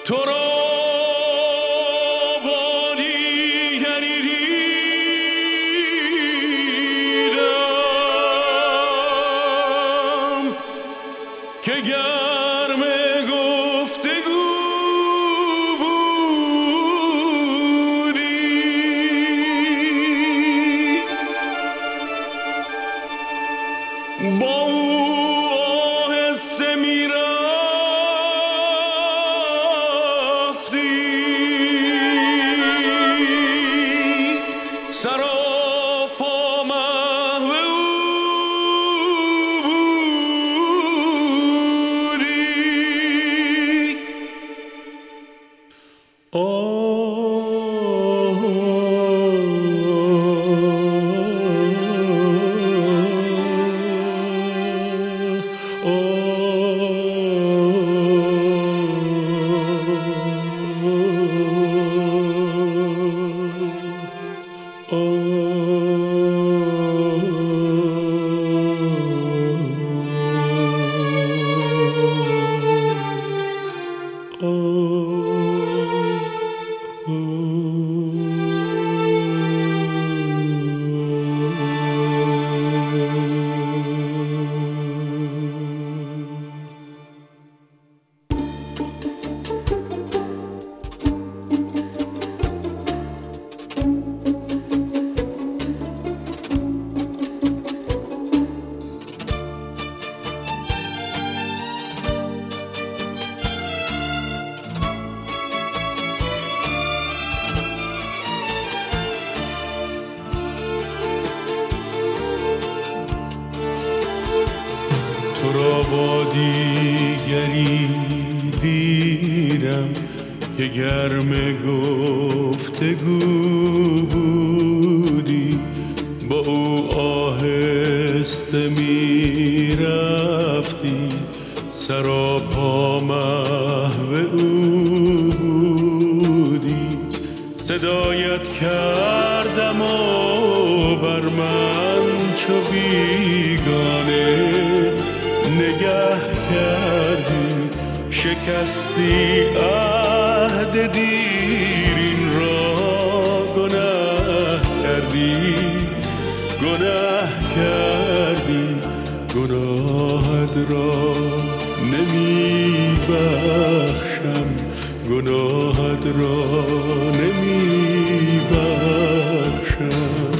تو را با دیگری دیدم که گرم گفتگو بودی، با او آهسته میرفتی، سراپا محو او بودی. تو را با دیگری دیدم که گرم گفتگو بودی، با او آهسته می رفتی، سراپا محو او بودی. صدایت کردم و بر من چو بیگانه نگه کردی، شکستی عهد دیرین را، گناه کردی، گناه کردی، گناهت را نمی بخشم، گناهت را نمی بخشم.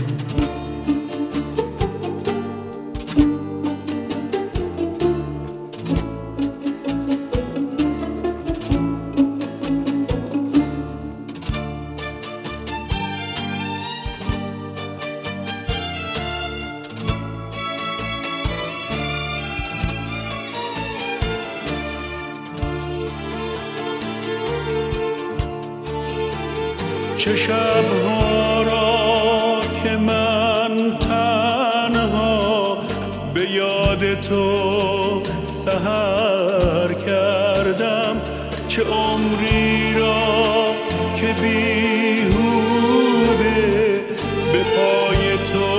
چه شبها را که من تنها به یاد تو سحر کردم، چه عمری را که بیهوده به پای تو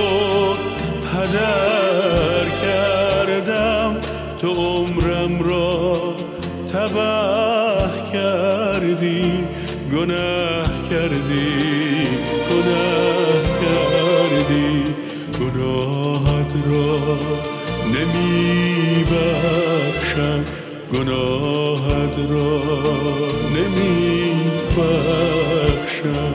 هدر کردم، تو عمرم را تباه کردی، گناه کردی، گناه کردی، گناهت را نمی بخشم، گناهت را نمی بخشم.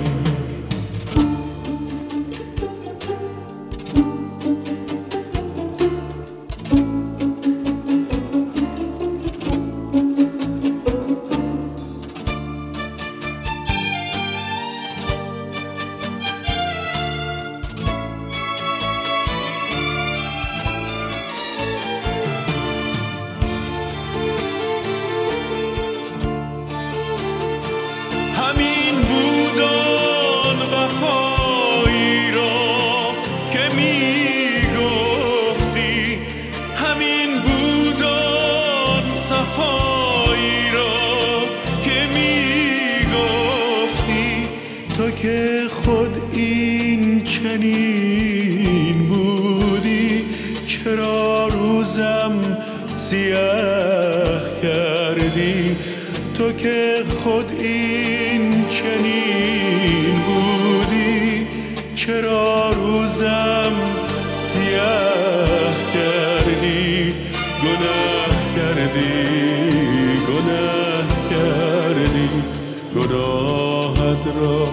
که خود این چنین بودی، چرا روزم سیاه کردی؟ تو که خود این چنین بودی، چرا روزم سیاه کردی؟ گناه کردی، گناه کردی، گناهت را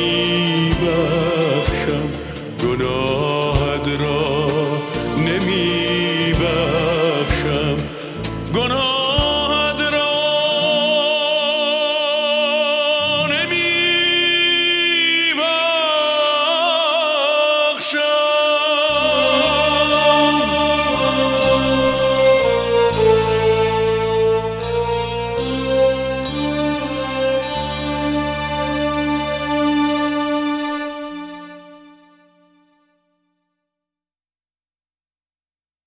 نمی بخشم، گناهت را نمی